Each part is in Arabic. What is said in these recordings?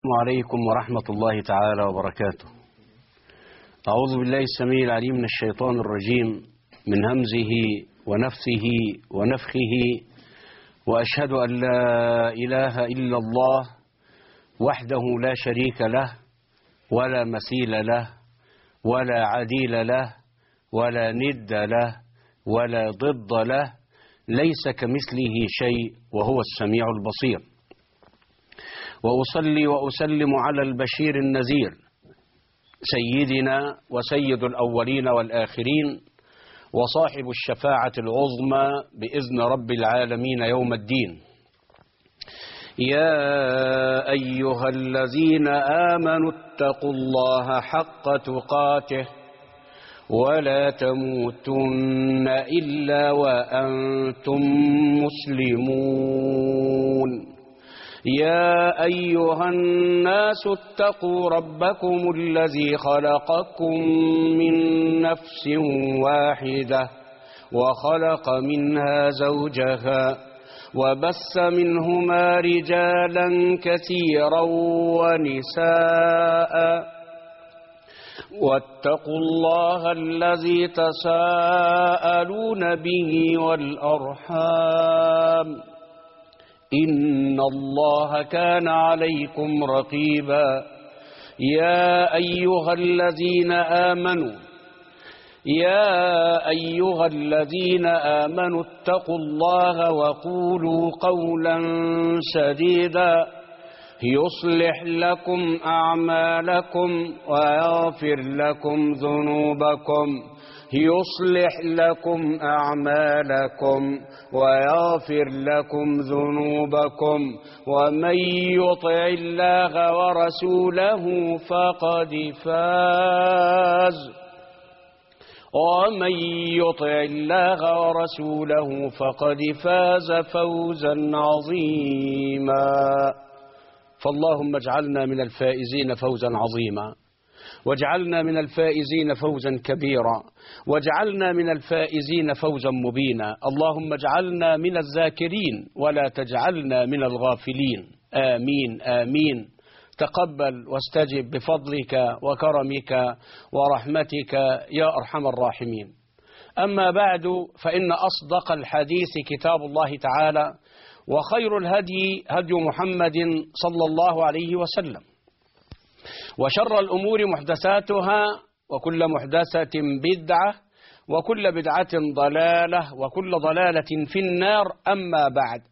عليكم ورحمة الله تعالى وبركاته. أعوذ بالله السميع العليم من الشيطان الرجيم من همزه ونفثه ونفخه، وأشهد أن لا إله إلا الله وحده لا شريك له ولا مثيل له ولا عديل له ولا ند له ولا ضد له، ليس كمثله شيء وهو السميع البصير. وأصلي وأسلم على البشير النذير سيدنا وسيد الأولين والآخرين وصاحب الشفاعة العظمى بإذن رب العالمين يوم الدين. يا أيها الذين آمنوا اتقوا الله حق تقاته ولا تموتن إلا وأنتم مسلمون. يا أيها الناس اتقوا ربكم الذي خلقكم من نفس واحدة وخلق منها زوجها وبث منهما رجالا كثيرا ونساء، واتقوا الله الذي تساءلون به والأرحام إن الله كان عليكم رقيبا. يا أيها الذين آمنوا اتقوا الله وقولوا قولا سديدا يصلح لكم أعمالكم ويغفر لكم ذنوبكم ومن يطع الله ورسوله فقد فاز فوزا عظيما. فاللهم اجعلنا من الفائزين فوزا عظيما، واجعلنا من الفائزين فوزا كبيرا، واجعلنا من الفائزين فوزا مبينا. اللهم اجعلنا من الذاكرين ولا تجعلنا من الغافلين. آمين آمين. تقبل واستجب بفضلك وكرمك ورحمتك يا أرحم الراحمين. أما بعد، فإن أصدق الحديث كتاب الله تعالى، وخير الهدي هدي محمد صلى الله عليه وسلم، وشر الأمور محدثاتها، وكل محدثة بدعة، وكل بدعة ضلالة، وكل ضلالة في النار. أما بعد،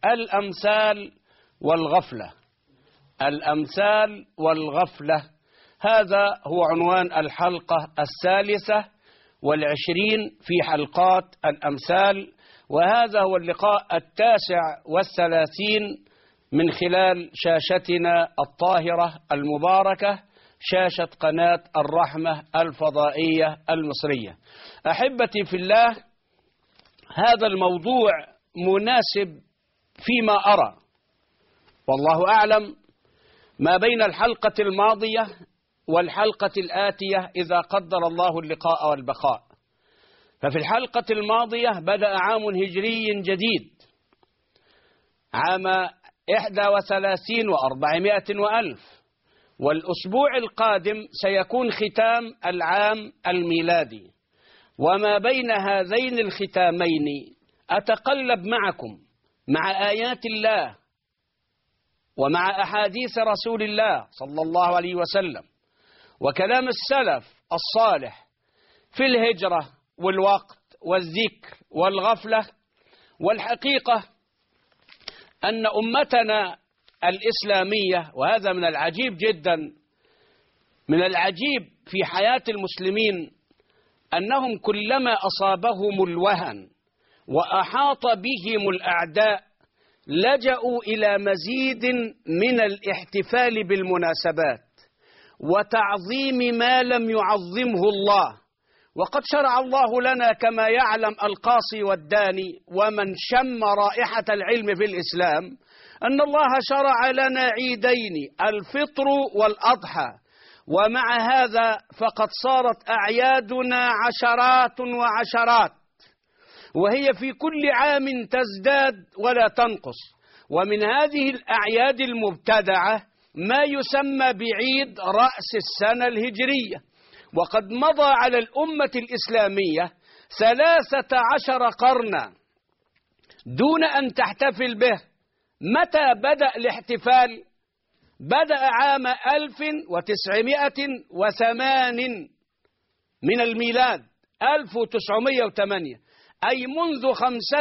الأمثال والغفلة، هذا هو عنوان الحلقة 23 في حلقات الأمثال، وهذا هو اللقاء 39 من خلال شاشتنا الطاهرة المباركة، شاشة قناة الرحمة الفضائية المصرية. أحبتي في الله، هذا الموضوع مناسب فيما أرى، والله أعلم، ما بين الحلقة الماضية والحلقة الآتية إذا قدر الله اللقاء والبقاء. ففي الحلقة الماضية بدأ عام هجري جديد، عام 31 و400 وألف، والأسبوع القادم سيكون ختام العام الميلادي. وما بين هذين الختامين أتقلب معكم مع آيات الله ومع أحاديث رسول الله صلى الله عليه وسلم وكلام السلف الصالح في الهجرة والوقت والذكر والغفلة. والحقيقة أن أمتنا الإسلامية، وهذا من العجيب جدا، من العجيب في حياة المسلمين، أنهم كلما أصابهم الوهن وأحاط بهم الأعداء لجأوا إلى مزيد من الاحتفال بالمناسبات وتعظيم ما لم يعظمه الله. وقد شرع الله لنا كما يعلم القاصي والداني ومن شم رائحة العلم في الإسلام أن الله شرع لنا عيدين، الفطر والأضحى. ومع هذا فقد صارت أعيادنا عشرات وعشرات، وهي في كل عام تزداد ولا تنقص. ومن هذه الأعياد المبتدعة ما يسمى بعيد رأس السنة الهجرية، وقد مضى على الأمة الإسلامية 13 قرنا دون أن تحتفل به. متى بدأ الاحتفال؟ بدأ عام 1908 من الميلاد، 1908، أي منذ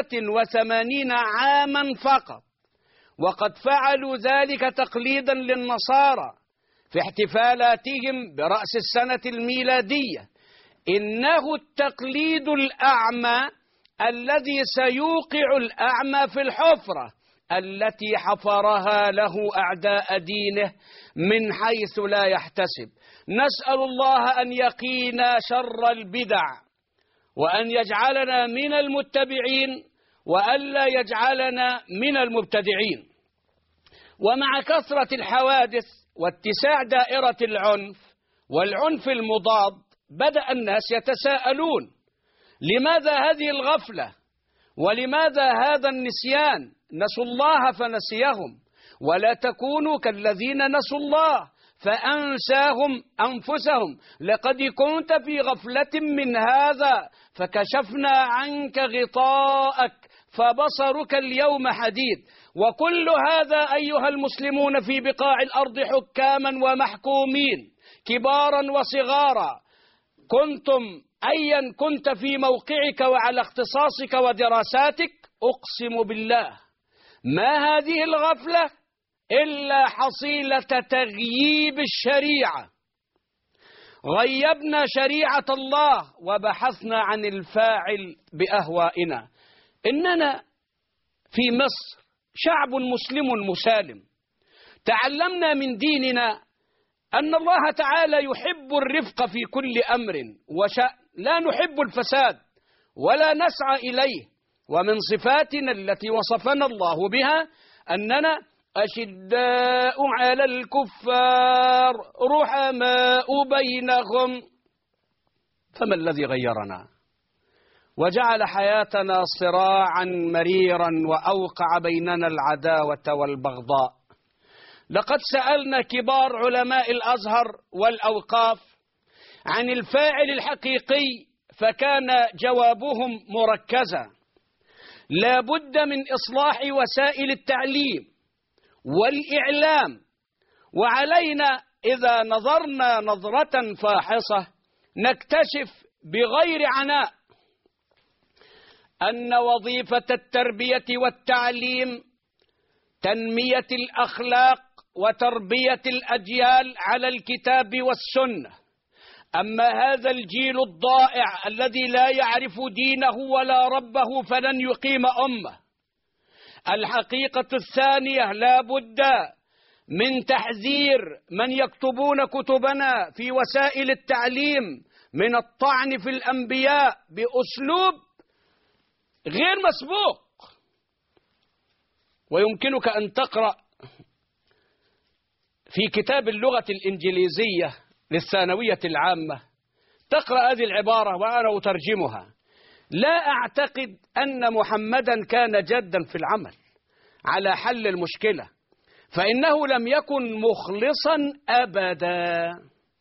85 عاما فقط. وقد فعلوا ذلك تقليدا للنصارى في احتفالاتهم برأس السنة الميلادية. إنه التقليد الأعمى الذي سيوقع الأعمى في الحفرة التي حفرها له أعداء دينه من حيث لا يحتسب. نسأل الله أن يقينا شر البدع، وأن يجعلنا من المتبعين، وألا يجعلنا من المبتدعين. ومع كثرة الحوادث واتساع دائرة العنف والعنف المضاد، بدأ الناس يتساءلون: لماذا هذه الغفلة؟ ولماذا هذا النسيان؟ نسوا الله فنسيهم، ولا تكونوا كالذين نسوا الله فأنساهم أنفسهم. لقد كنت في غفلة من هذا فكشفنا عنك غطاءك فبصرك اليوم حديد. وكل هذا أيها المسلمون في بقاع الأرض حكاما ومحكومين كبارا وصغارا، كنتم أيا كنت في موقعك وعلى اختصاصك ودراساتك، أقسم بالله ما هذه الغفلة إلا حصيلة تغييب الشريعة. غيبنا شريعة الله وبحثنا عن الفاعل بأهوائنا. إننا في مصر شعب مسلم مسالم، تعلمنا من ديننا أن الله تعالى يحب الرفق في كل أمر وشأن، لا نحب الفساد ولا نسعى إليه. ومن صفاتنا التي وصفنا الله بها أننا أشداء على الكفار رحماء بينهم. فما الذي غيرنا وجعل حياتنا صراعا مريرا وأوقع بيننا العداوة والبغضاء؟ لقد سألنا كبار علماء الأزهر والأوقاف عن الفاعل الحقيقي، فكان جوابهم مركزا: لا بد من إصلاح وسائل التعليم والإعلام، وعلينا إذا نظرنا نظرة فاحصة نكتشف بغير عناء أن وظيفة التربية والتعليم تنمية الأخلاق وتربية الأجيال على الكتاب والسنة. أما هذا الجيل الضائع الذي لا يعرف دينه ولا ربه فلن يقيم أمة. الحقيقة الثانية: لا بد من تحذير من يكتبون كتبنا في وسائل التعليم من الطعن في الأنبياء بأسلوب غير مسبوق. ويمكنك أن تقرأ في كتاب اللغة الإنجليزية للثانوية العامة، تقرأ هذه العبارة وأنا أترجمها: لا أعتقد أن محمدا كان جدا في العمل على حل المشكلة، فإنه لم يكن مخلصا أبدا.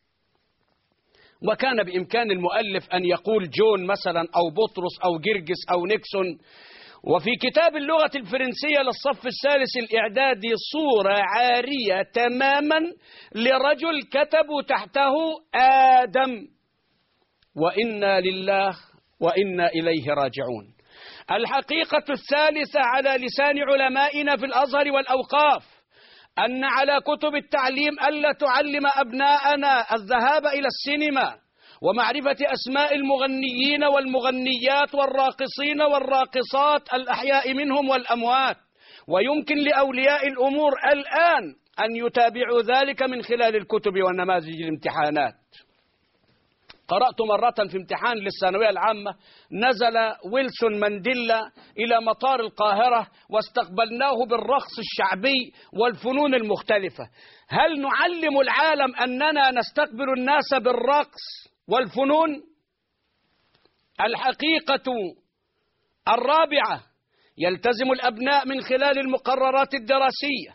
وكان بإمكان المؤلف أن يقول جون مثلا أو بطرس أو جرجس أو نيكسون. وفي كتاب اللغة الفرنسية للصف الثالث الإعدادي صورة عارية تماما لرجل كتبوا تحته آدم. وإنا لله وإنا إليه راجعون. الحقيقة الثالثة على لسان علمائنا في الأزهر والأوقاف أن على كتب التعليم ألا تعلم أبناءنا الذهاب إلى السينما ومعرفة أسماء المغنيين والمغنيات والراقصين والراقصات الأحياء منهم والأموات. ويمكن لأولياء الأمور الآن أن يتابعوا ذلك من خلال الكتب ونماذج الامتحانات. قرأت مرة في امتحان للثانوية العامة: نزل ويلسون مانديلا إلى مطار القاهرة واستقبلناه بالرقص الشعبي والفنون المختلفة. هل نعلم العالم أننا نستقبل الناس بالرقص والفنون؟ الحقيقة الرابعة: يلتزم الأبناء من خلال المقررات الدراسية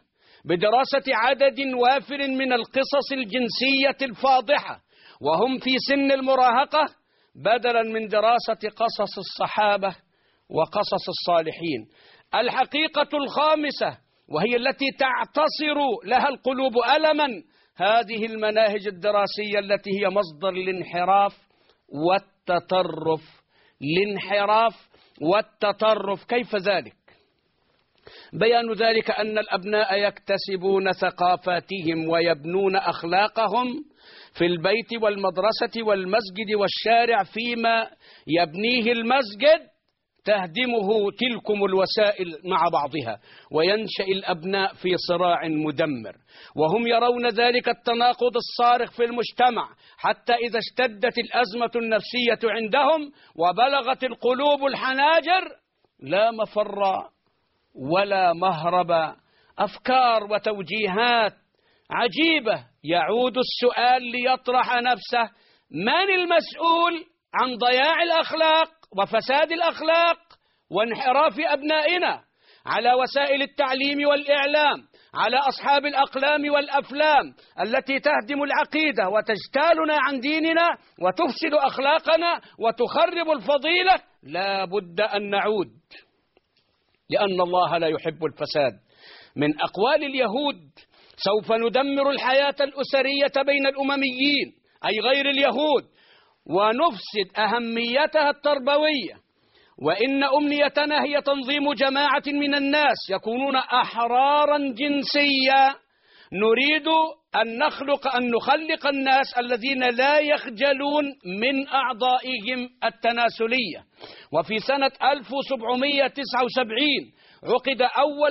بدراسة عدد وافر من القصص الجنسية الفاضحة وهم في سن المراهقة، بدلا من دراسة قصص الصحابة وقصص الصالحين. الحقيقة الخامسة وهي التي تعتصر لها القلوب ألما، هذه المناهج الدراسية التي هي مصدر الانحراف والتطرف. الانحراف والتطرف كيف ذلك؟ بيان ذلك أن الأبناء يكتسبون ثقافاتهم ويبنون أخلاقهم في البيت والمدرسة والمسجد والشارع، فيما يبنيه المسجد تهدمه تلكم الوسائل مع بعضها، وينشأ الأبناء في صراع مدمر، وهم يرون ذلك التناقض الصارخ في المجتمع، حتى إذا اشتدت الأزمة النفسية عندهم وبلغت القلوب الحناجر لا مفر ولا مهرب. أفكار وتوجيهات عجيبة. يعود السؤال ليطرح نفسه: من المسؤول عن ضياع الأخلاق وفساد الأخلاق وانحراف أبنائنا؟ على وسائل التعليم والإعلام، على أصحاب الأقلام والأفلام التي تهدم العقيدة وتجتالنا عن ديننا وتفسد أخلاقنا وتخرب الفضيلة. لا بد أن نعود، لأن الله لا يحب الفساد. من أقوال اليهود: سوف ندمر الحياة الأسرية بين الأمميين، أي غير اليهود، ونفسد أهميتها التربوية، وإن أمنيتنا هي تنظيم جماعة من الناس يكونون أحرارا جنسيا. نريد أن نخلق الناس الذين لا يخجلون من أعضائهم التناسلية. وفي سنة 1779 عقد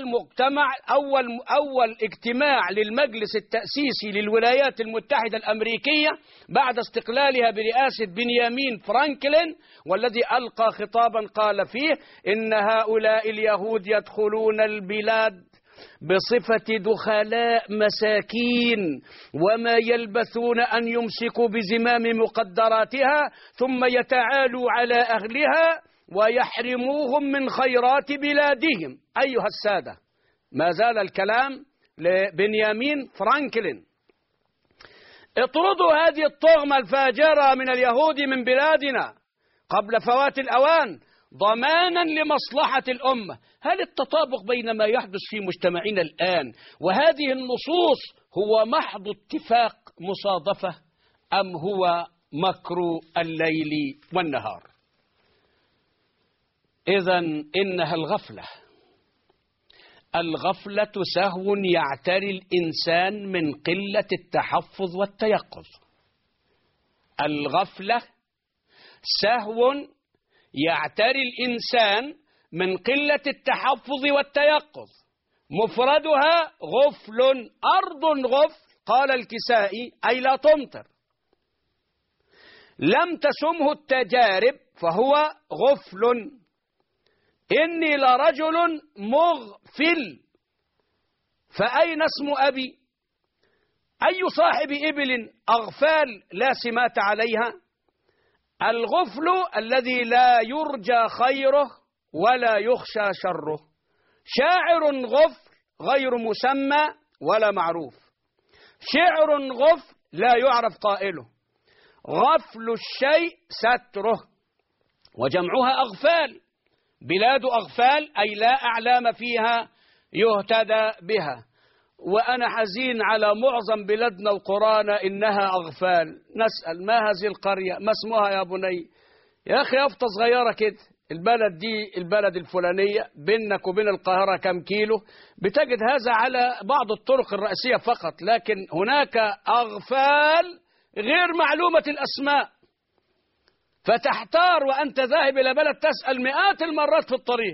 أول اجتماع للمجلس التأسيسي للولايات المتحدة الأمريكية بعد استقلالها برئاسة بنيامين فرانكلين، والذي ألقى خطابا قال فيه إن هؤلاء اليهود يدخلون البلاد بصفة دخلاء مساكين، وما يلبثون أن يمسكوا بزمام مقدراتها ثم يتعالوا على أهلها ويحرموهم من خيرات بلادهم. أيها السادة، ما زال الكلام لبنيامين فرانكلين. اطردوا هذه الطغمة الفاجرة من اليهود من بلادنا قبل فوات الأوان ضمانا لمصلحة الأمة. هل التطابق بين ما يحدث في مجتمعنا الآن وهذه النصوص هو محض اتفاق مصادفة، أم هو مكر الليل والنهار؟ إذن إنها الغفلة سهو يعتري الإنسان من قلة التحفظ والتيقظ. الغفلة سهو يعتري الإنسان من قلة التحفظ والتيقظ. مفردها غفل. أرض غفل، قال الكسائي، أي لا تمطر. لم تسمه التجارب فهو غفل. إني لرجل مغفل، فأين اسم أبي؟ أي صاحب إبل أغفال لا سمات عليها؟ الغفل الذي لا يرجى خيره ولا يخشى شره. شاعر غفل غير مسمى ولا معروف. شعر غفل لا يعرف قائله. غفل الشيء ستره، وجمعها أغفال. بلاد أغفال أي لا أعلام فيها يهتدى بها. وأنا حزين على معظم بلادنا وقرانا إنها أغفال. نسأل: ما هذه القرية؟ ما اسمها يا بني؟ يا أخي أفطى صغيرة كده، البلد دي البلد الفلانية، بينك وبين القاهرة كم كيلو؟ بتجد هذا على بعض الطرق الرئيسية فقط، لكن هناك أغفال غير معلومة الأسماء، فتحتار وأنت ذاهب إلى بلد تسأل مئات المرات في الطريق.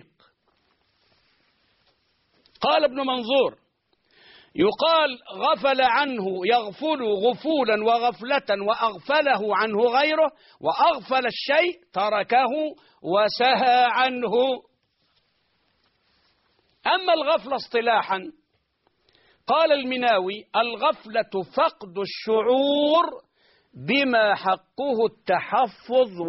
قال ابن منظور: يقال غفل عنه يغفل غفولا وغفلة وأغفله عنه غيره، وأغفل الشيء تركه وسهى عنه. أما الغفلة اصطلاحا، قال المناوي: الغفلة فقد الشعور بما حقه التحفظ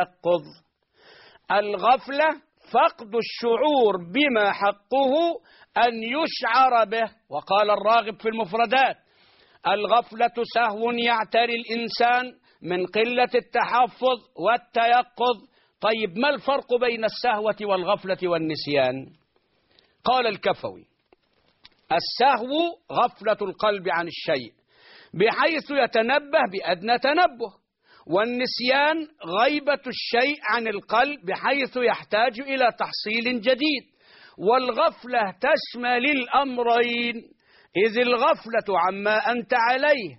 والتيقظ. الغفلة فقد الشعور بما حقه أن يشعر به. وقال الراغب في المفردات: الغفلة سهو يعتري الإنسان من قلة التحفظ والتيقظ. طيب ما الفرق بين السهوة والغفلة والنسيان؟ قال الكفوي: السهو غفلة القلب عن الشيء بحيث يتنبه بأدنى تنبه، والنسيان غيبة الشيء عن القلب بحيث يحتاج إلى تحصيل جديد. والغفلة تشمل الأمرين، إذ الغفلة عما أنت عليه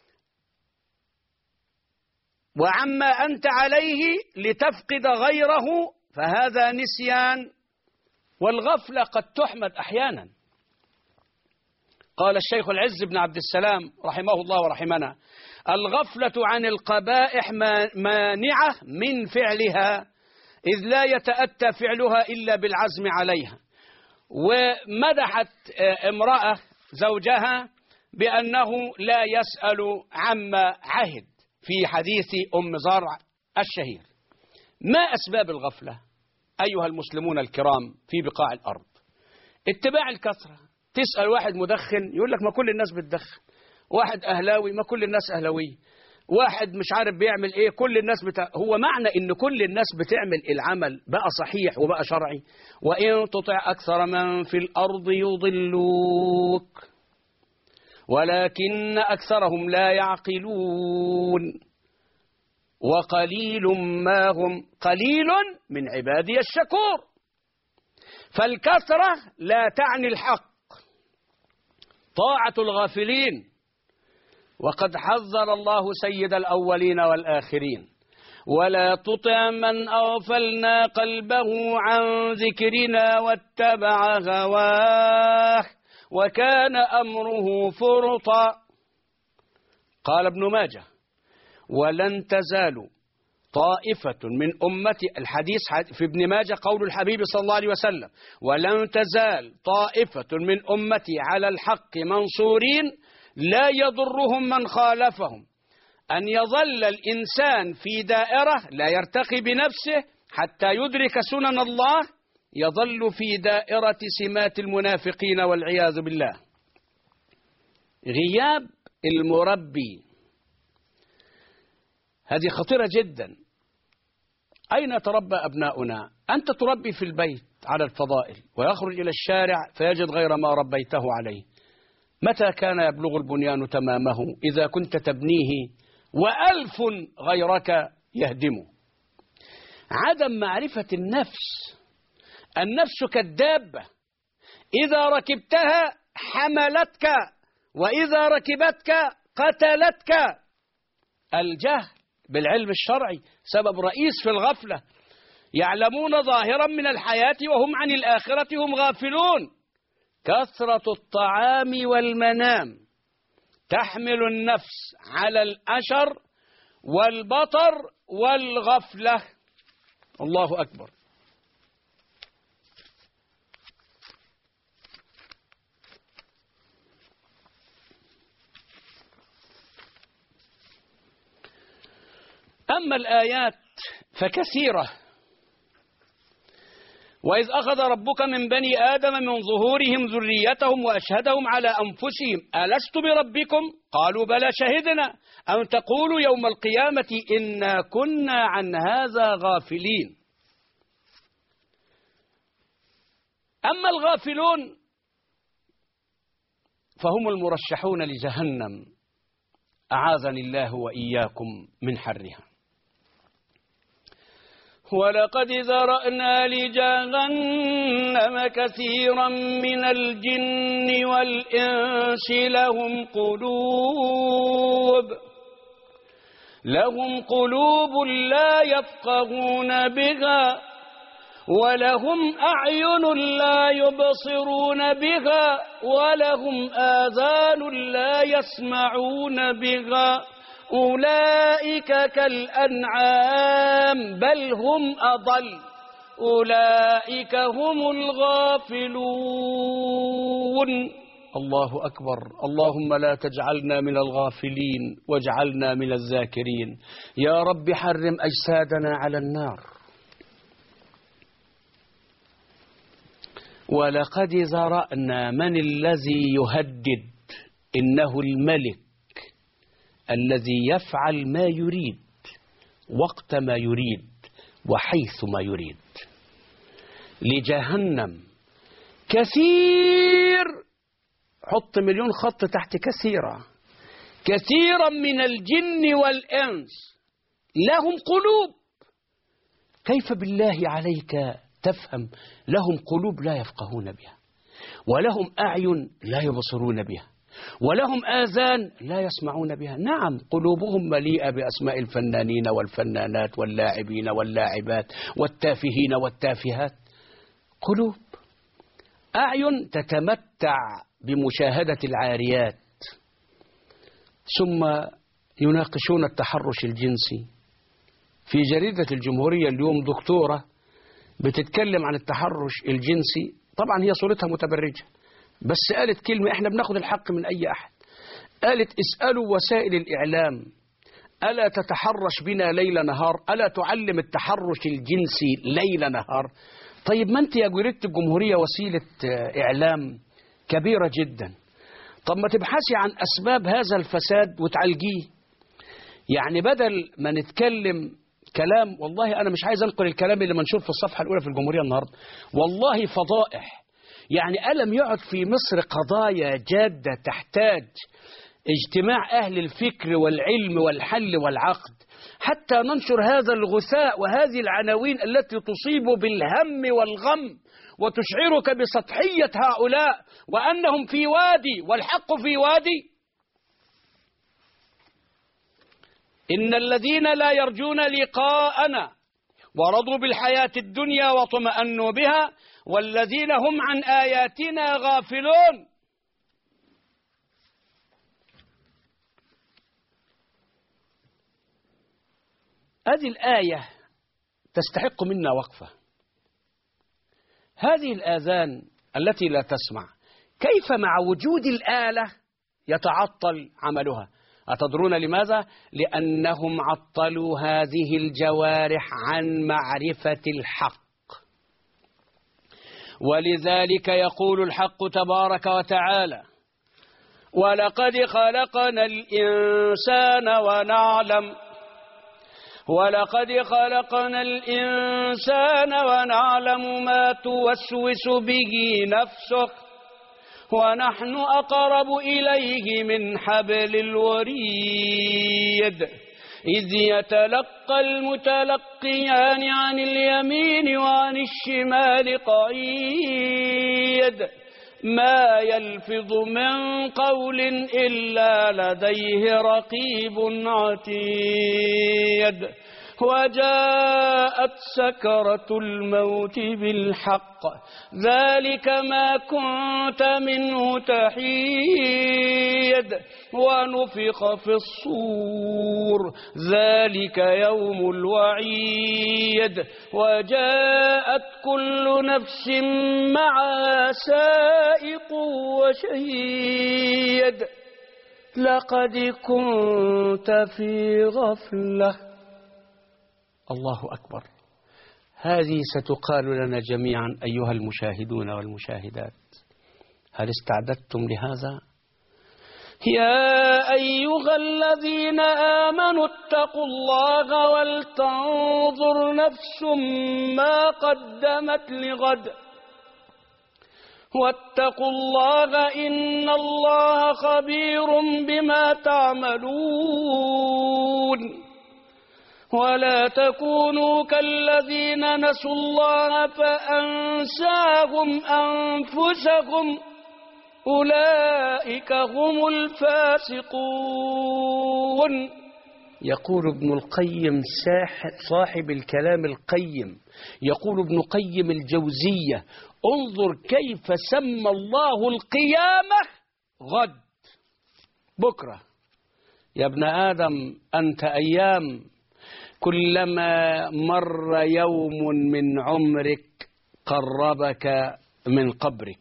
وعما أنت عليه لتفقد غيره فهذا نسيان، والغفلة قد تحمد أحيانا. قال الشيخ العز بن عبد السلام رحمه الله ورحمنا: الغفلة عن القبائح مانعة من فعلها، إذ لا يتأتى فعلها إلا بالعزم عليها. ومدحت امرأة زوجها بأنه لا يسأل عما عهد في حديث أم زرع الشهير. ما أسباب الغفلة أيها المسلمون الكرام في بقاع الأرض؟ اتباع الكثرة. تسأل واحد مدخن يقول لك ما كل الناس بتدخن، واحد أهلاوي ما كل الناس أهلاوي، واحد مش عارف بيعمل إيه كل الناس هو معنى إن كل الناس بتعمل العمل بقى صحيح وبقى شرعي؟ وإن تطع أكثر من في الأرض يضلوك ولكن أكثرهم لا يعقلون وقليل ما هم، قليل من عبادي الشكور. فالكثرة لا تعني الحق، طاعة الغافلين. وقد حذر الله سيد الأولين والآخرين: ولا تطع من أغفلنا قلبه عن ذكرنا واتبع هواه وكان أمره فرطا. قال ابن ماجه: ولن تزال طائفة من أمتي، الحديث في ابن ماجه قول الحبيب صلى الله عليه وسلم: ولن تزال طائفة من أمتي على الحق منصورين لا يضرهم من خالفهم. أن يظل الإنسان في دائرة لا يرتقي بنفسه حتى يدرك سنن الله، يظل في دائرة سمات المنافقين والعياذ بالله. غياب المربي هذه خطيرة جدا. أين يتربى أبناؤنا؟ أنت تربي في البيت على الفضائل ويخرج إلى الشارع فيجد غير ما ربيته عليه. متى كان يبلغ البنيان تمامه؟ إذا كنت تبنيه وألف غيرك يهدمه. عدم معرفة النفس. النفس كالدابة، إذا ركبتها حملتك وإذا ركبتك قتلتك. الجهل بالعلم الشرعي سبب رئيس في الغفلة. يعلمون ظاهرا من الحياة وهم عن الآخرة هم غافلون. كثرة الطعام والمنام تحمل النفس على الأشر والبطر والغفلة. الله أكبر. أما الآيات فكثيرة. وإذ أخذ ربك من بني آدم من ظهورهم ذريتهم وأشهدهم على أنفسهم ألست بربكم قالوا بلى شهدنا أن تقولوا يوم القيامة إنا كنا عن هذا غافلين. أما الغافلون فهم المرشحون لجهنم، أعاذني الله وإياكم من حرها. ولقد ذرأنا لجهنم كثيرا من الجن والإنس لهم قلوب لا يفقهون بها ولهم أعين لا يبصرون بها ولهم آذان لا يسمعون بها أولئك كالأنعام بل هم أضل أولئك هم الغافلون. الله أكبر. اللهم لا تجعلنا من الغافلين واجعلنا من الذاكرين. يا رب حرم أجسادنا على النار. ولقد ذرأنا من الذي يهدد إنه الملك الذي يفعل ما يريد وقت ما يريد وحيث ما يريد. لجهنم كثير، حط 1,000,000 خط تحت كثيرة، كثيرا من الجن والإنس لهم قلوب. كيف بالله عليك تفهم لهم قلوب لا يفقهون بها، ولهم أعين لا يبصرون بها، ولهم آذان لا يسمعون بها؟ نعم، قلوبهم مليئة بأسماء الفنانين والفنانات واللاعبين واللاعبات والتافهين والتافهات. قلوب، أعين تتمتع بمشاهدة العاريات، ثم يناقشون التحرش الجنسي. في جريدة الجمهورية اليوم دكتورة بتتكلم عن التحرش الجنسي، طبعا هي صورتها متبرجة، بس قالت كلمة احنا بناخد الحق من أي أحد. قالت اسألوا وسائل الإعلام ألا تتحرش بنا ليل نهار؟ ألا تعلم التحرش الجنسي ليل نهار؟ طيب ما أنت يا جريدة الجمهورية وسيلة إعلام كبيرة جدا، طب ما تبحثي عن أسباب هذا الفساد وتعالجيه. يعني بدل ما نتكلم كلام، والله أنا مش عايز أنقل الكلام اللي منشور في الصفحة الأولى في الجمهورية النهاردة، والله فضائح. يعني ألم يعد في مصر قضايا جادة تحتاج اجتماع أهل الفكر والعلم والحل والعقد حتى ننشر هذا الغثاء وهذه العناوين التي تصيب بالهم والغم وتشعرك بسطحية هؤلاء وأنهم في وادي والحق في وادي؟ إن الذين لا يرجون لقاءنا ورضوا بالحياة الدنيا واطمأنوا بها والذين هم عن آياتنا غافلون. هذه الآية تستحق منا وقفة. هذه الآذان التي لا تسمع، كيف مع وجود الآلة يتعطل عملها؟ أتدرون لماذا؟ لأنهم عطلوا هذه الجوارح عن معرفة الحق. ولذلك يقول الحق تبارك وتعالى: ولقد خلقنا الإنسان ونعلم ما توسوس به نفسه ونحن أقرب إليه من حبل الوريد إذ يتلقى المتلقيان عن اليمين وعن الشمال قعيد ما يلفظ من قول إلا لديه رقيب عتيد وجاءت سكرة الموت بالحق ذلك ما كنت منه تحيد ونفخ في الصور ذلك يوم الوعيد وجاءت كل نفس معها سائق وشهيد لقد كنت في غفلة. الله أكبر. هذه ستقال لنا جميعا أيها المشاهدون والمشاهدات. هل استعددتم لهذا؟ يا أيها الذين آمنوا اتقوا الله ولتنظر نفس ما قدمت لغد واتقوا الله إن الله خبير بما تعملون ولا تكونوا كالذين نسوا الله فأنساهم أنفسهم أولئك هم الفاسقون. يقول ابن القيم صاحب الكلام القيم، يقول ابن قيم الجوزية: انظر كيف سمى الله القيامة غد، بكرة. يا ابن آدم أنت أيام، كلما مر يوم من عمرك قربك من قبرك.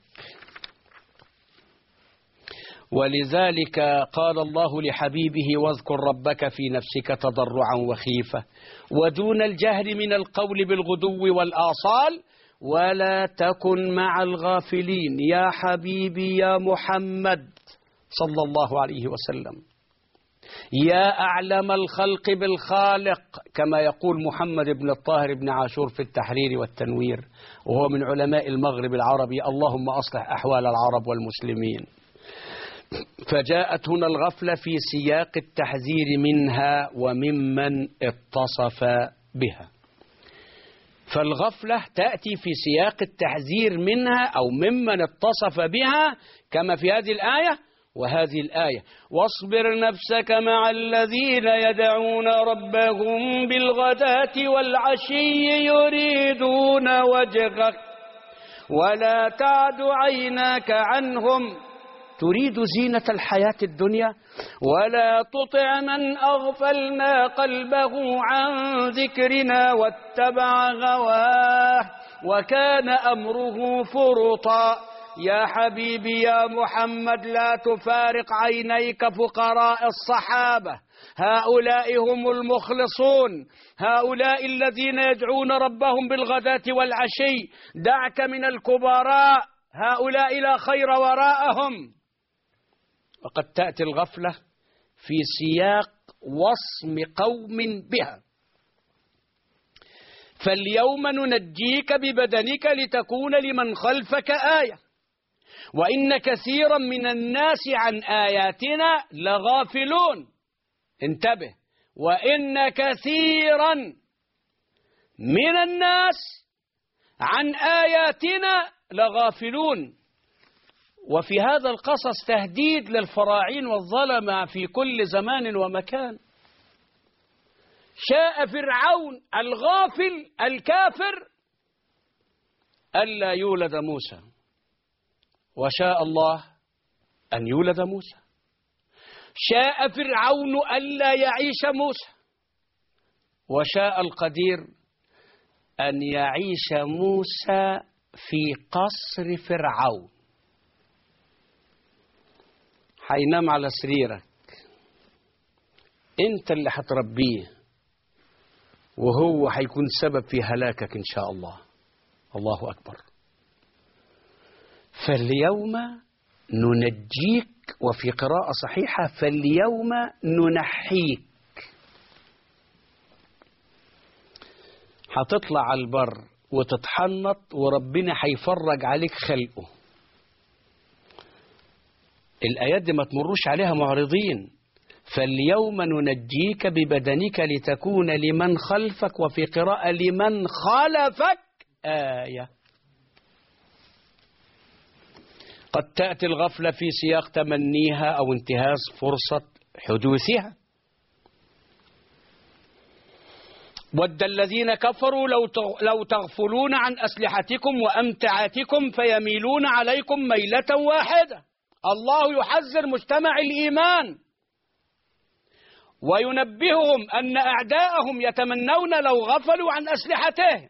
ولذلك قال الله لحبيبه: واذكر ربك في نفسك تضرعا وخيفة ودون الجهر من القول بالغدو والآصال ولا تكن مع الغافلين يا حبيبي يا محمد صلى الله عليه وسلم، يا أعلم الخلق بالخالق، كما يقول محمد بن الطاهر بن عاشور في التحرير والتنوير، وهو من علماء المغرب العربي: اللهم أصلح أحوال العرب والمسلمين. فجاءت هنا الغفلة في سياق التحذير منها وممن اتصف بها. فالغفلة تأتي في سياق التحذير منها أو ممن اتصف بها، كما في هذه الآية وهذه الآية: واصبر نفسك مع الذين يدعون ربهم بالغداة والعشي يريدون وجهه ولا تعد عيناك عنهم تريد زينة الحياة الدنيا ولا تطع من أغفلنا قلبه عن ذكرنا واتبع هواه وكان أمره فرطا. يا حبيبي يا محمد لا تفارق عينيك فقراء الصحابة، هؤلاء هم المخلصون، هؤلاء الذين يدعون ربهم بالغداة والعشي. دعك من الكبراء، هؤلاء لا خير وراءهم. وقد تأتي الغفلة في سياق وصم قوم بها: فاليوم ننجيك ببدنك لتكون لمن خلفك آية وإن كثيرا من الناس عن آياتنا لغافلون. انتبه: وإن كثيرا من الناس عن آياتنا لغافلون. وفي هذا القصص تهديد للفراعين والظلمة في كل زمان ومكان. شاء فرعون الغافل الكافر ألا يولد موسى، وشاء الله أن يولد موسى. شاء فرعون ألا يعيش موسى، وشاء القدير أن يعيش موسى في قصر فرعون. هينام على سريرك، انت اللي هتربيه، وهو هيكون سبب في هلاكك إن شاء الله. الله أكبر. فاليوم ننجيك، وفي قراءة صحيحة: فاليوم ننحيك. هتطلع على البر وتتحنط وربنا هيفرج عليك خلقه. الآيات دي ما تمروش عليها معرضين. فاليوم ننجيك ببدنك لتكون لمن خلفك، وفي قراءة لمن خلفك آية. قد تأتي الغفلة في سياق تمنيها أو انتهاز فرصة حدوثها. ود الذين كفروا لو تغفلون عن أسلحتكم وأمتعاتكم فيميلون عليكم ميلة واحدة. الله يحذر مجتمع الإيمان وينبههم أن أعداءهم يتمنون لو غفلوا عن أسلحتهم.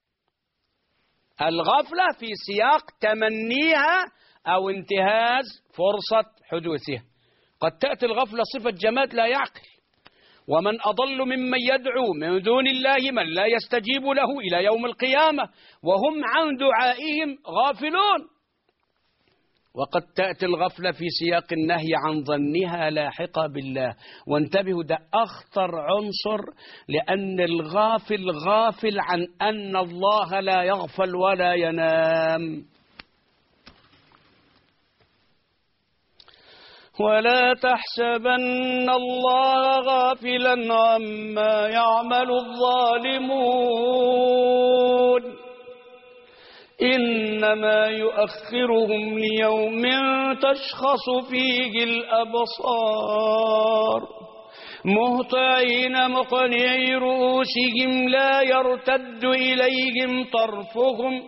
الغفلة في سياق تمنيها أو انتهاز فرصة حدوثها. قد تأتي الغفلة صفة جماد لا يعقل. ومن أضل ممن يدعو من دون الله من لا يستجيب له إلى يوم القيامة وهم عن دعائهم غافلون. وقد تأتي الغفلة في سياق النهي عن ظنها لاحقة بالله. وانتبهوا، ده أخطر عنصر، لأن الغافل غافل عن أن الله لا يغفل ولا ينام. ولا تحسبن الله غافلا عما يعمل الظالمون إنما يؤخرهم ليوم تشخص فيه الأبصار مهطعين مقنعي رؤوسهم لا يرتد إليهم طرفهم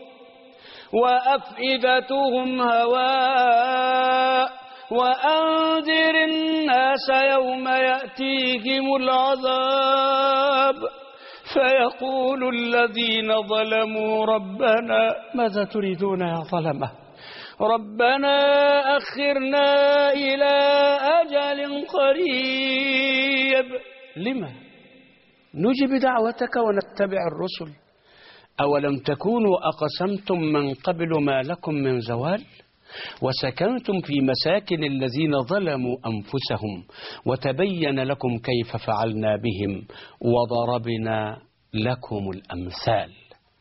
وأفئدتهم هواء وأنذر الناس يوم يأتيهم العذاب فيقول الذين ظلموا ربنا ماذا تريدون يا ظلمة ربنا أخرنا إلى أجل قريب لما نجب دعوتك ونتبع الرسل أولم تكونوا أقسمتم من قبل ما لكم من زوال وسكنتم في مساكن الذين ظلموا أنفسهم وتبين لكم كيف فعلنا بهم وضربنا لكم الأمثال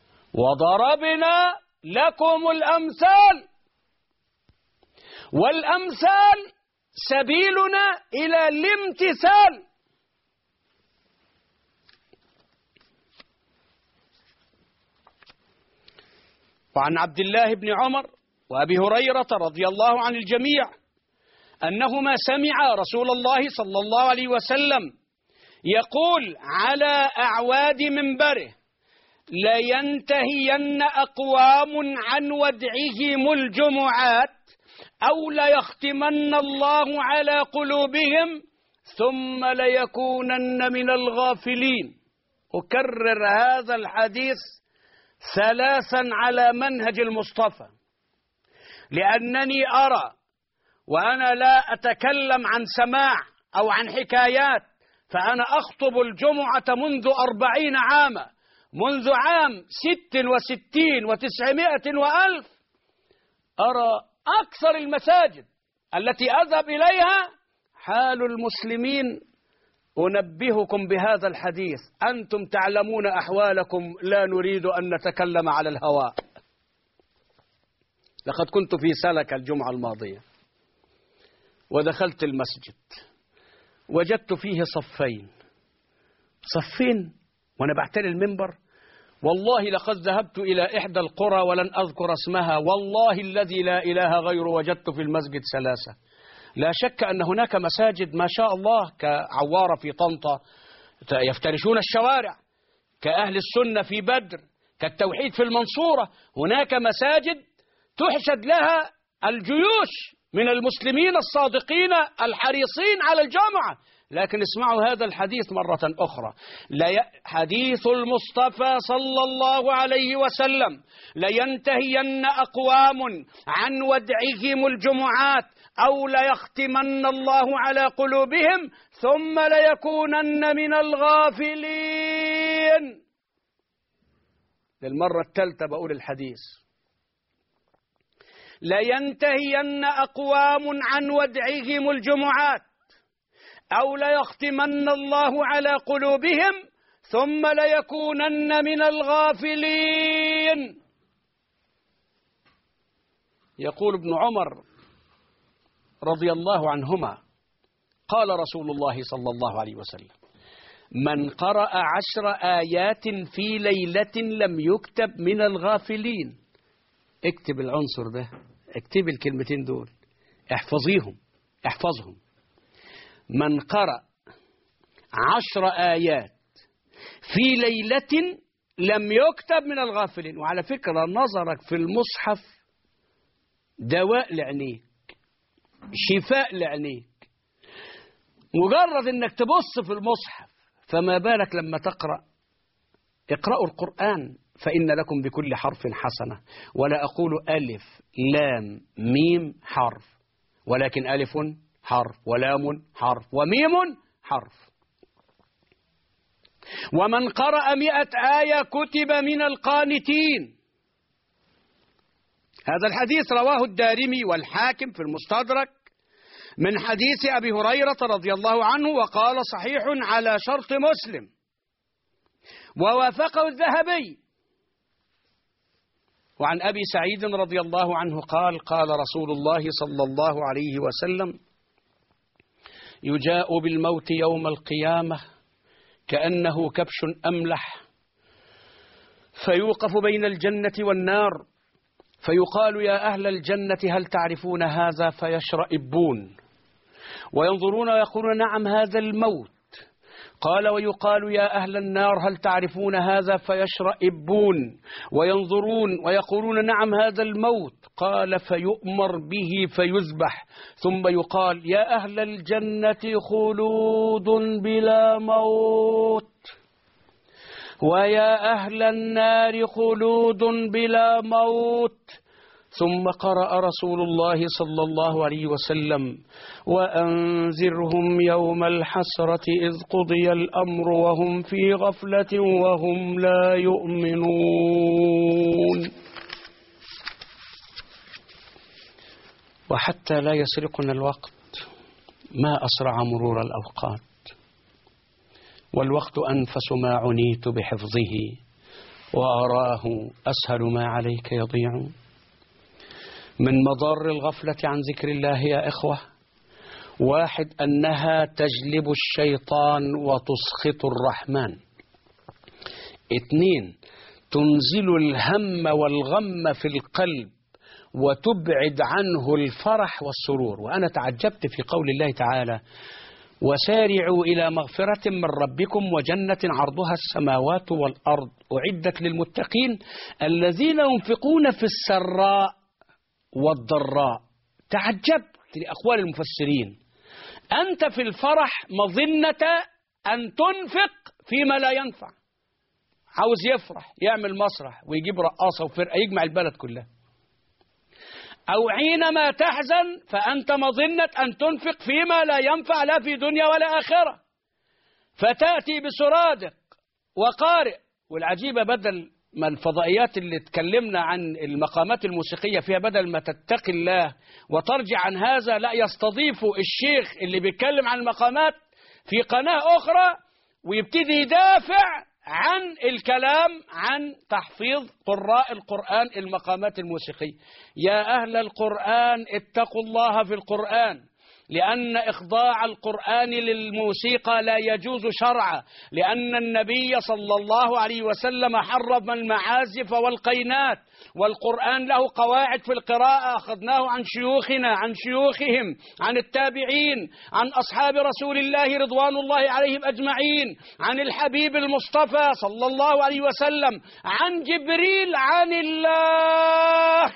والأمثال سبيلنا إلى الامتثال. وعن عبد الله بن عمر وأبي هريرة رضي الله عن الجميع أنهما سمعا رسول الله صلى الله عليه وسلم يقول على أعواد منبره: لينتهين أقوام عن ودعهم الجمعات أو ليختمن الله على قلوبهم ثم ليكونن من الغافلين. أكرر هذا الحديث ثلاثا على منهج المصطفى، لأنني أرى وأنا لا أتكلم عن سماع أو عن حكايات، فأنا أخطب الجمعة منذ 40 عاما، منذ عام 66 و900 وألف. أرى أكثر المساجد التي أذهب إليها حال المسلمين. أنبهكم بهذا الحديث، أنتم تعلمون أحوالكم، لا نريد أن نتكلم على الهواء. لقد كنت في سلك الجمعة الماضية ودخلت المسجد وجدت فيه صفين وأنا بعتلي المنبر. والله لقد ذهبت إلى إحدى القرى ولن أذكر اسمها، والله الذي لا إله غيره، وجدت في المسجد 3. لا شك أن هناك مساجد ما شاء الله كعوارة في طنطا يفترشون الشوارع، كأهل السنة في بدر، كالتوحيد في المنصورة. هناك مساجد تحشد لها الجيوش من المسلمين الصادقين الحريصين على الجمعة. لكن اسمعوا هذا الحديث مرة أخرى، حديث المصطفى صلى الله عليه وسلم: لينتهين أقوام عن ودعهم الجمعات أو ليختمن الله على قلوبهم ثم ليكونن من الغافلين. للمرة الثالثة بقول الحديث: لينتهين أقوام عن ودعهم الجمعات أو ليختمن الله على قلوبهم ثم ليكونن من الغافلين. يقول ابن عمر رضي الله عنهما: قال رسول الله صلى الله عليه وسلم: من قرأ 10 آيات في ليلة لم يكتب من الغافلين. اكتب العنصر ده، اكتب الكلمتين دول، احفظهم. من قرأ 10 آيات في ليلة لم يكتب من الغافلين. وعلى فكرة نظرك في المصحف دواء لعينيك، شفاء لعينيك، مجرد انك تبص في المصحف، فما بالك لما تقرأ. اقرأوا القرآن فإن لكم بكل حرف حسنة، ولا أقول ألف لام ميم حرف، ولكن ألف حرف ولام حرف وميم حرف. ومن قرأ 100 آية كتب من القانتين. هذا الحديث رواه الدارمي والحاكم في المستدرك من حديث أبي هريرة رضي الله عنه، وقال صحيح على شرط مسلم، ووافقه الذهبي. وعن أبي سعيد رضي الله عنه قال: قال رسول الله صلى الله عليه وسلم: يجاء بالموت يوم القيامة كأنه كبش أملح، فيوقف بين الجنة والنار، فيقال: يا أهل الجنة هل تعرفون هذا؟ فيشرئبون وينظرون ويقولون: نعم هذا الموت. قال: ويقال: يا أهل النار هل تعرفون هذا؟ فيشرئبون وينظرون ويقولون: نعم هذا الموت. قال: فيؤمر به فيذبح، ثم يقال: يا أهل الجنة خلود بلا موت، ويا أهل النار خلود بلا موت. ثم قرأ رسول الله صلى الله عليه وسلم: وأنذرهم يوم الحسرة إذ قضي الأمر وهم في غفلة وهم لا يؤمنون. وحتى لا يسرقنا الوقت، ما أسرع مرور الأوقات، والوقت أنفس ما عنيت بحفظه، وأراه أسهل ما عليك يضيع. من مضار الغفلة عن ذكر الله يا إخوة: واحد، أنها تجلب الشيطان وتسخط الرحمن. 2، تنزل الهم والغم في القلب وتبعد عنه الفرح والسرور. وأنا تعجبت في قول الله تعالى: وسارعوا إلى مغفرة من ربكم وجنة عرضها السماوات والأرض أعدت للمتقين الذين ينفقون في السراء والضراء. تعجبت لأقوال المفسرين. أنت في الفرح مظنة أن تنفق فيما لا ينفع. عاوز يفرح يعمل مسرح ويجيب رقاصة وفرقة يجمع البلد كلها. أو حينما تحزن فأنت مظنة أن تنفق فيما لا ينفع لا في دنيا ولا آخرة، فتأتي بسرادق وقارئ. والعجيبة بدل ما الفضائيات اللي اتكلمنا عن المقامات الموسيقية فيها، بدل ما تتقي الله وترجع عن هذا، لا يستضيفوا الشيخ اللي بيتكلم عن المقامات في قناة أخرى ويبتدي يدافع عن الكلام عن تحفيظ قراء القرآن المقامات الموسيقية. يا أهل القرآن اتقوا الله في القرآن، لأن إخضاع القرآن للموسيقى لا يجوز شرعا، لأن النبي صلى الله عليه وسلم حرم المعازف والقينات، والقرآن له قواعد في القراءة أخذناه عن شيوخنا، عن شيوخهم، عن التابعين، عن أصحاب رسول الله رضوان الله عليهم أجمعين، عن الحبيب المصطفى صلى الله عليه وسلم، عن جبريل، عن الله.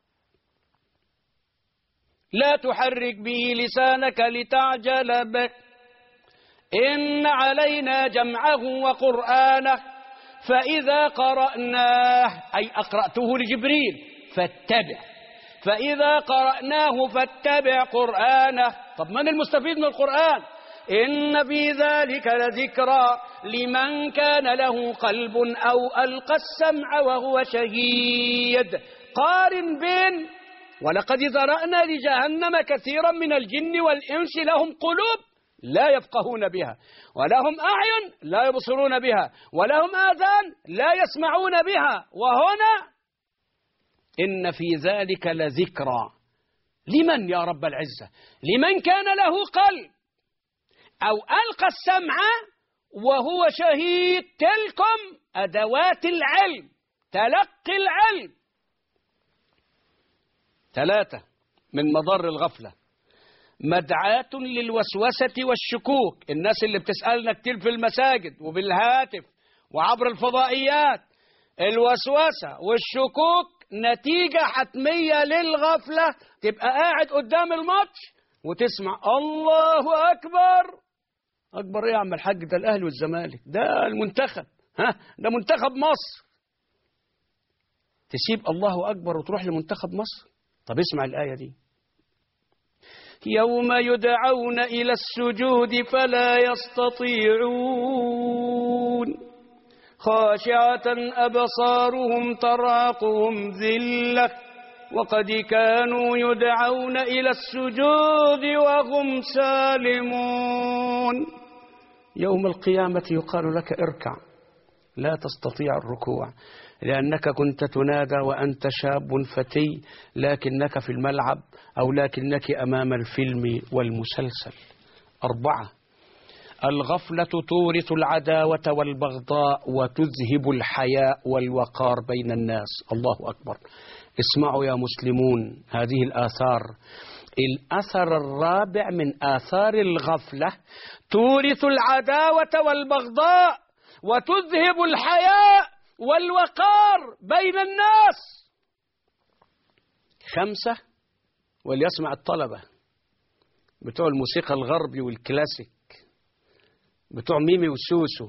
لا تحرك به لسانك لتعجل به، إن علينا جمعه وقرآنه فإذا قرأناه، أي أقرأته لجبريل فاتبع، فإذا قرأناه فاتبع قرآنه. طب من المستفيد من القرآن؟ إن في ذلك لذكرى لمن كان له قلب أو ألقى السمع وهو شهيد. قارن بين ولقد ذرأنا لجهنم كثيرا من الجن والإنس لهم قلوب لا يفقهون بها، ولهم أعين لا يبصرون بها، ولهم آذان لا يسمعون بها. وهنا إن في ذلك لذكرى لمن يا رب العزة؟ لمن كان له قلب أو ألقى السمع وهو شهيد. تلكم أدوات العلم، تلقي العلم. 3، من مضار الغفلة: مدعاة للوسوسة والشكوك. الناس اللي بتسألنا كتير في المساجد وبالهاتف وعبر الفضائيات، الوسوسة والشكوك نتيجة حتمية للغفلة. تبقى قاعد قدام الماتش وتسمع الله أكبر. أكبر إيه يا عم الحاج؟ ده الأهلي والزمالك، ده المنتخب، ده منتخب مصر. تسيب الله أكبر وتروح لمنتخب مصر؟ طب اسمع الآية دي: يوم يدعون إلى السجود فلا يستطيعون خاشعة أبصارهم ترهقهم ذلة وقد كانوا يدعون إلى السجود وهم سالمون. يوم القيامة يقال لك اركع، لا تستطيع الركوع لأنك كنت تنادى وأنت شاب فتي، لكنك في الملعب أو لكنك أمام الفيلم والمسلسل. 4، الغفلة تورث العداوة والبغضاء وتذهب الحياء والوقار بين الناس. الله أكبر. اسمعوا يا مسلمون هذه الآثار. الأثر الرابع من آثار الغفلة: تورث العداوة والبغضاء وتذهب الحياء والوقار بين الناس. 5، وليسمع الطلبة بتوع الموسيقى الغربي والكلاسيك، بتوع ميمي وسوسو: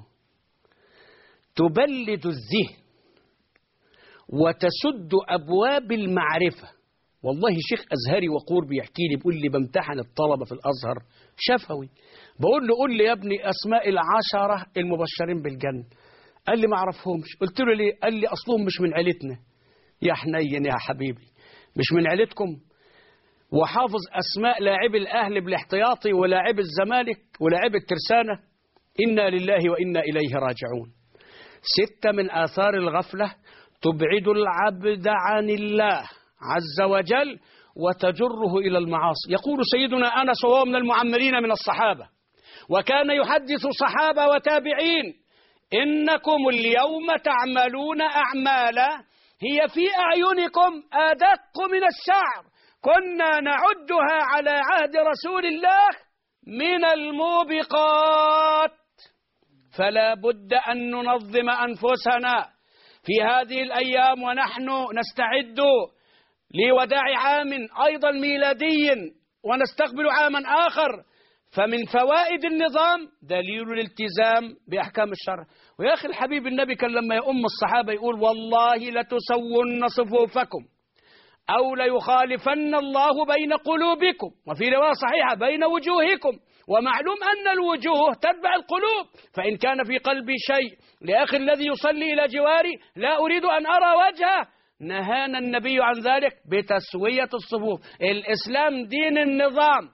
تبلد الذهن وتسد أبواب المعرفة. والله شيخ أزهري وقور بيحكي لي، بيقول لي بمتحن الطلبة في الأزهر شفوي، بقول له قول لي يا ابني أسماء ال10 المبشرين بالجنة. قال لي ما أعرفهمش. قلت له ليه؟ قال لي أصلهم مش من عيلتنا. يا حنين يا حبيبي، مش من عيلتكم؟ وحافظ أسماء لاعب الأهل بالاحتياطي ولاعب الزمالك ولاعب الترسانة. إنا لله وإنا إليه راجعون. 6 من آثار الغفلة تبعد العبد عن الله عز وجل وتجره إلى المعاصي. يقول سيدنا أنس وهو من المعمرين من الصحابة، وكان يحدث صحابة وتابعين: إنكم اليوم تعملون أعمالا هي في أعينكم أدق من الشعر، كنا نعدها على عهد رسول الله من الموبقات. فلا بد أن ننظم أنفسنا في هذه الأيام ونحن نستعد لوداع عام أيضا ميلادي ونستقبل عاما آخر. فمن فوائد النظام دليل الالتزام بأحكام الشرع. ويا أخي الحبيب النبي كان لما يؤم الصحابة يقول: والله لتسون صفوفكم أو ليخالفن الله بين قلوبكم، وفي رواية صحيحة بين وجوهكم. ومعلوم أن الوجوه تتبع القلوب، فإن كان في قلبي شيء لأخي الذي يصلي إلى جواري لا أريد أن أرى وجهه، نهانا النبي عن ذلك بتسوية الصفوف. الإسلام دين النظام.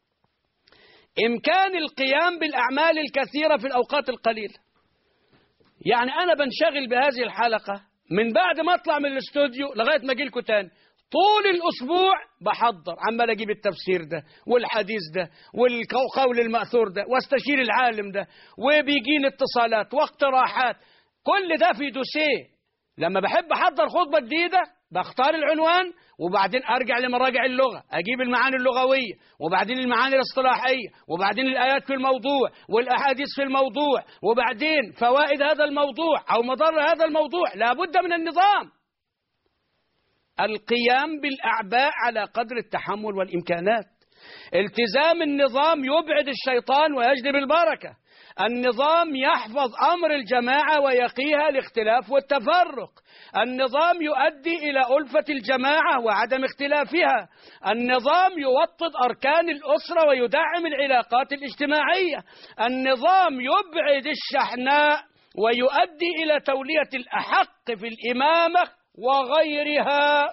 إمكان القيام بالأعمال الكثيرة في الأوقات القليلة. يعني أنا بنشغل بهذه الحلقة من بعد ما أطلع من الاستوديو لغاية ما أجي لكم تاني، طول الأسبوع بحضر، عمال أجيب التفسير ده والحديث ده والقول المأثور ده واستشير العالم ده، وبيجيني اتصالات واقتراحات، كل ده في دوسيه. لما بحب أحضر خطبة جديدة بختار العنوان، وبعدين أرجع لمراجع اللغة، أجيب المعاني اللغوية، وبعدين المعاني الاصطلاحية، وبعدين الآيات في الموضوع والأحاديث في الموضوع، وبعدين فوائد هذا الموضوع أو مضار هذا الموضوع. لا بد من النظام، القيام بالأعباء على قدر التحمل والإمكانات. التزام النظام يبعد الشيطان ويجلب البركة. النظام يحفظ أمر الجماعة ويقيها الاختلاف والتفرق. النظام يؤدي إلى ألفة الجماعة وعدم اختلافها. النظام يوطد أركان الأسرة ويدعم العلاقات الاجتماعية. النظام يبعد الشحناء ويؤدي إلى تولية الأحق في الإمامة وغيرها.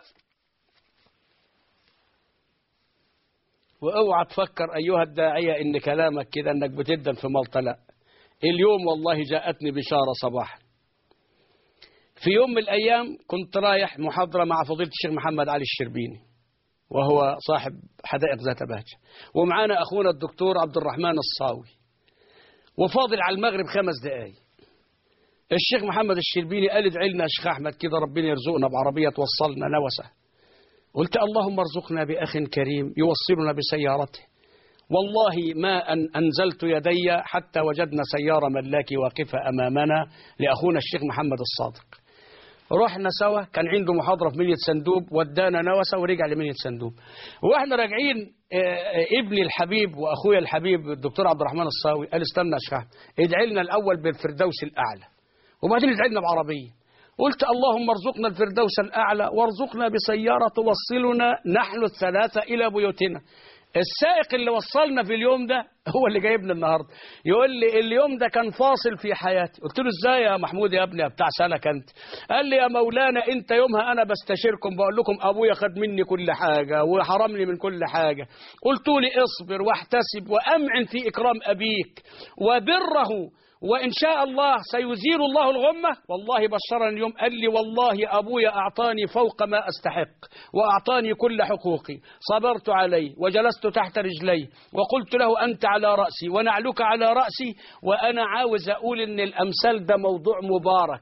واوعى تفكر أيها الداعية إن كلامك كده إنك بتدن في ملطة. لا، اليوم والله جاءتني بشارة صباحا. في يوم من الأيام كنت رايح محاضرة مع فضيلة الشيخ محمد علي الشربيني، وهو صاحب حدائق ذات بهجة، ومعانا أخونا الدكتور عبد الرحمن الصاوي، وفاضل على المغرب 5 دقايق. الشيخ محمد الشربيني قال: ادعي لنا يا شيخ أحمد كده ربنا يرزقنا بعربية توصلنا نوسة. قلت: اللهم ارزقنا بأخ كريم يوصلنا بسيارته. والله ما أن أنزلت يدي حتى وجدنا سيارة ملاكي واقفة أمامنا لأخونا الشيخ محمد الصادق. رحنا سوا، كان عنده محاضرة في منية سندوب، ودانا نوسة ورجع لمنية سندوب. واحنا راجعين ابني الحبيب وأخويا الحبيب الدكتور عبد الرحمن الصاوي قال: استنى يا شيخ، ادعي لنا الأول بالفردوس الأعلى وبعدين ادعي لنا بعربية. قلت: اللهم ارزقنا الفردوس الأعلى وارزقنا بسيارة توصلنا نحن الثلاثة إلى بيوتنا. السائق اللي وصلنا في اليوم ده هو اللي جايبنا النهارده، يقول لي: اليوم ده كان فاصل في حياتي. قلت له: ازاي يا محمود يا ابني بتاع سلك انت؟ قال لي: يا مولانا انت يومها انا بستشيركم بقول لكم ابويا خد مني كل حاجه وحرمني من كل حاجه، قلت لي اصبر واحتسب وامعن في اكرام ابيك وبره، وإن شاء الله سيزيل الله الغمة. والله بشرني اليوم قال لي: والله أبويا أعطاني فوق ما أستحق وأعطاني كل حقوقي، صبرت عليه وجلست تحت رجلي وقلت له: أنت على رأسي ونعلك على رأسي. وأنا عاوز أقول إن الأمثال ده موضوع مبارك.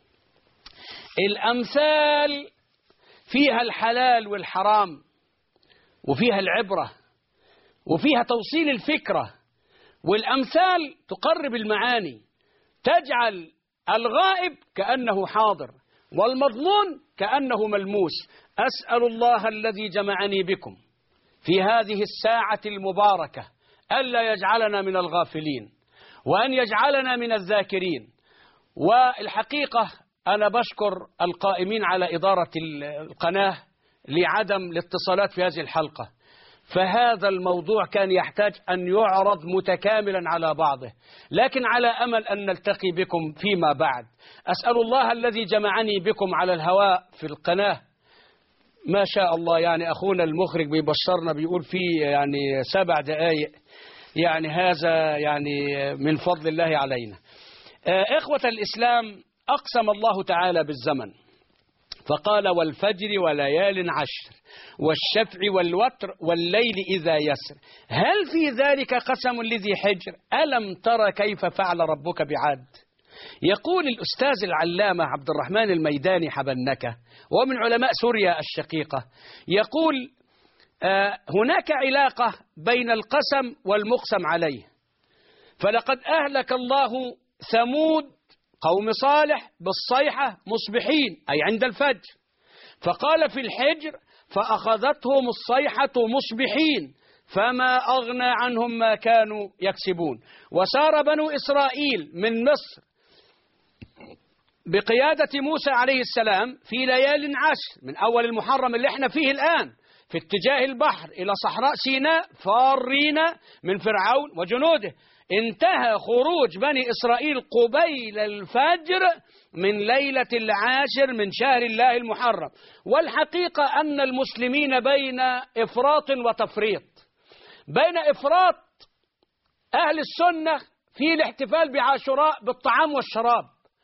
الأمثال فيها الحلال والحرام، وفيها العبرة، وفيها توصيل الفكرة. والأمثال تقرب المعاني، تجعل الغائب كأنه حاضر والمضمون كأنه ملموس. أسأل الله الذي جمعني بكم في هذه الساعة المباركة ألا يجعلنا من الغافلين وأن يجعلنا من الذاكرين. والحقيقة أنا بشكر القائمين على إدارة القناة، لعدم الاتصالات في هذه الحلقة، فهذا الموضوع كان يحتاج أن يعرض متكاملا على بعضه، لكن على أمل أن نلتقي بكم فيما بعد. أسأل الله الذي جمعني بكم على الهواء في القناة، ما شاء الله، يعني أخونا المخرج بيبشرنا بيقول فيه يعني 7 دقائق، يعني هذا يعني من فضل الله علينا. إخوة الإسلام، أقسم الله تعالى بالزمن فقال: والفجر وليال عشر والشفع والوتر والليل إذا يسر هل في ذلك قسم لذي حجر ألم تر كيف فعل ربك بعاد. يقول الأستاذ العلامة عبد الرحمن الميداني حبنكة، ومن علماء سوريا الشقيقة، يقول هناك علاقة بين القسم والمقسم عليه، فلقد أهلك الله ثمود قوم صالح بالصيحة مصبحين أي عند الفجر، فقال في الحجر: فأخذتهم الصيحة مصبحين فما أغنى عنهم ما كانوا يكسبون. وسار بنو إسرائيل من مصر بقيادة موسى عليه السلام في ليال عشر من أول المحرم اللي احنا فيه الآن في اتجاه البحر إلى صحراء سيناء فارين من فرعون وجنوده. انتهى خروج بني إسرائيل قبيل الفجر من ليلة العاشر من شهر الله المحرم. والحقيقة أن المسلمين بين إفراط وتفريط، بين إفراط أهل السنة في الاحتفال بعاشوراء بالطعام والشراب،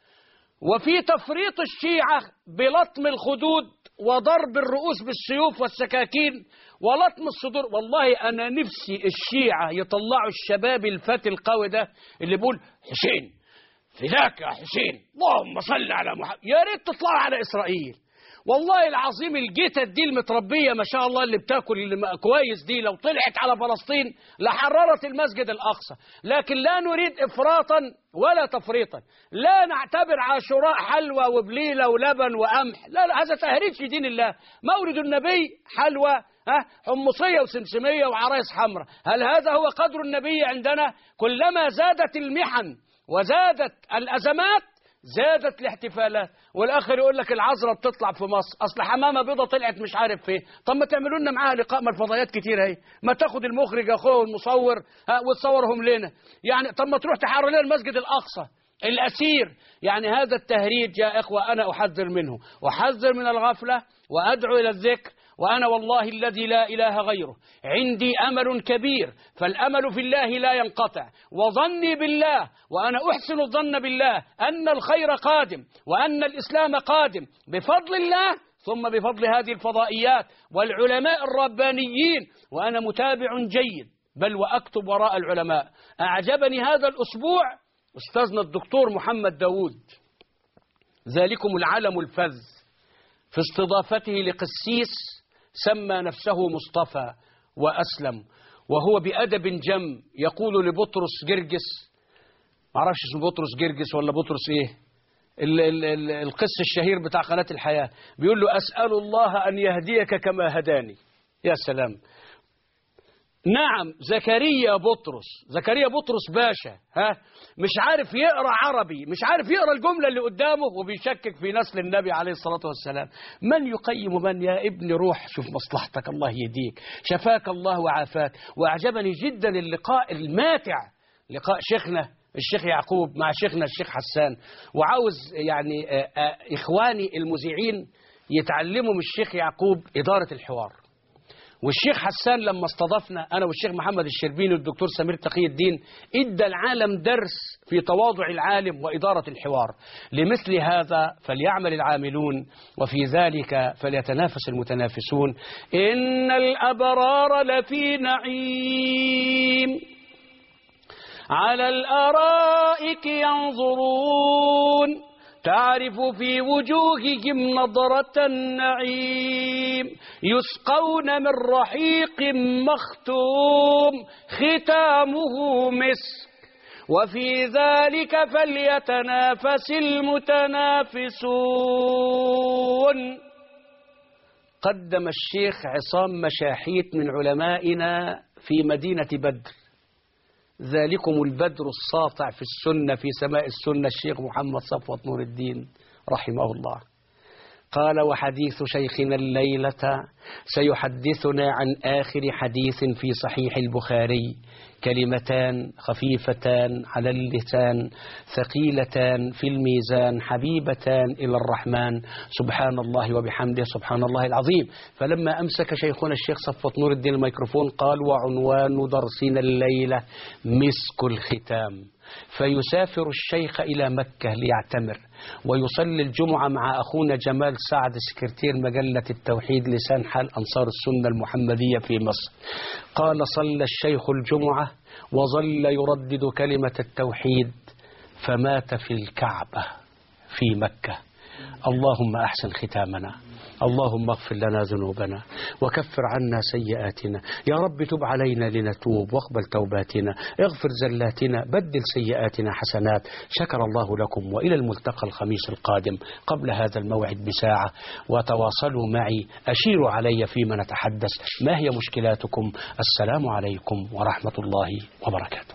وفي تفريط الشيعة بلطم الخدود وضرب الرؤوس بالسيوف والسكاكين ولطم الصدور. والله أنا نفسي الشيعة يطلعوا الشباب الفتى القوي ده اللي بيقول: حسين فداك يا حسين، اللهم صل على محمد. يا ريت تطلعوا على إسرائيل، والله العظيم الجيتة دي المتربية ما شاء الله اللي بتاكل كويس دي لو طلعت على فلسطين لحررت المسجد الأقصى. لكن لا نريد إفراطا ولا تفريطا، لا نعتبر عاشوراء حلوى وبليلة ولبن وقمح، لا لا، هذا تهريج في دين الله. مولد النبي حلوى حمصية وسمسمية وعرايس حمراء، هل هذا هو قدر النبي عندنا؟ كلما زادت المحن وزادت الأزمات زادت الاحتفالات. والآخر يقول لك العذراء بتطلع في مصر، أصل حمامة بيضة طلعت مش عارف فين. طب ما تعملوا لنا معاها لقاء، ما الفضائيات كتير اهي، ما تاخد المخرج أخوه والمصور وتصورهم لنا، يعني طب ما تروح تحرر لنا المسجد الأقصى الأسير. يعني هذا التهريج يا إخوة أنا أحذر منه، أحذر من الغفلة وأدعو إلى الذكر. وأنا والله الذي لا إله غيره عندي أمل كبير، فالأمل في الله لا ينقطع، وظني بالله وأنا أحسن الظن بالله أن الخير قادم وأن الإسلام قادم بفضل الله، ثم بفضل هذه الفضائيات والعلماء الربانيين. وأنا متابع جيد بل وأكتب وراء العلماء. أعجبني هذا الأسبوع أستاذنا الدكتور محمد داود، ذلكم العلم الفذ، في استضافته لقسيس سمى نفسه مصطفى وأسلم، وهو بأدب جم يقول لبطرس جرجس، معرفش اسمه بطرس جرجس ولا بطرس ايه، القس الشهير بتاع قناة الحياة، بيقول له: أسأل الله أن يهديك كما هداني. يا سلام. نعم، زكريا بطرس باشا مش عارف يقرأ عربي، مش عارف يقرأ الجملة اللي قدامه وبيشكك في نسل النبي عليه الصلاة والسلام. من يقيم من؟ يا ابن روح شوف مصلحتك، الله يهديك، شفاك الله وعافاك. وأعجبني جدا اللقاء الماتع، لقاء شيخنا الشيخ يعقوب مع شيخنا الشيخ حسان. وعاوز يعني إخواني المذيعين يتعلموا من الشيخ يعقوب إدارة الحوار، والشيخ حسان لما استضفنا أنا والشيخ محمد الشربيني والدكتور سمير تقي الدين إدى العالم درس في تواضع العالم وإدارة الحوار. لمثل هذا فليعمل العاملون وفي ذلك فليتنافس المتنافسون. إن الأبرار لفي نعيم على الأرائك ينظرون تعرف في وجوههم نضرة النعيم يسقون من رحيق مختوم ختامه مسك وفي ذلك فليتنافس المتنافسون. قدم الشيخ عصام مشاحيت من علمائنا في مدينة بدر، ذلكم البدر الساطع في السنة في سماء السنة الشيخ محمد صفوت نور الدين رحمه الله. قال: وحديث شيخنا الليلة سيحدثنا عن آخر حديث في صحيح البخاري، كلمتان خفيفتان على اللسان ثقيلتان في الميزان حبيبتان إلى الرحمن، سبحان الله وبحمده سبحان الله العظيم. فلما أمسك شيخنا الشيخ صفوت نور الدين الميكروفون قال: وعنوان درسنا الليلة مسك الختام. فيسافر الشيخ إلى مكة ليعتمر ويصلي الجمعة مع أخونا جمال سعد سكرتير مجلة التوحيد لسان حال أنصار السنة المحمدية في مصر. قال: صلى الشيخ الجمعة وظل يردد كلمة التوحيد فمات في الكعبة في مكة. اللهم أحسن ختامنا، اللهم اغفر لنا ذنوبنا وكفر عنا سيئاتنا، يا رب تب علينا لنتوب واقبل توباتنا، اغفر زلاتنا، بدل سيئاتنا حسنات. شكر الله لكم، وإلى الملتقى الخميس القادم قبل هذا الموعد بساعة، وتواصلوا معي، أشيروا علي فيما نتحدث، ما هي مشكلاتكم؟ السلام عليكم ورحمة الله وبركاته.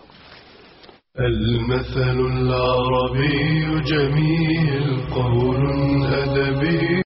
المثل العربي جميل، قول أدبي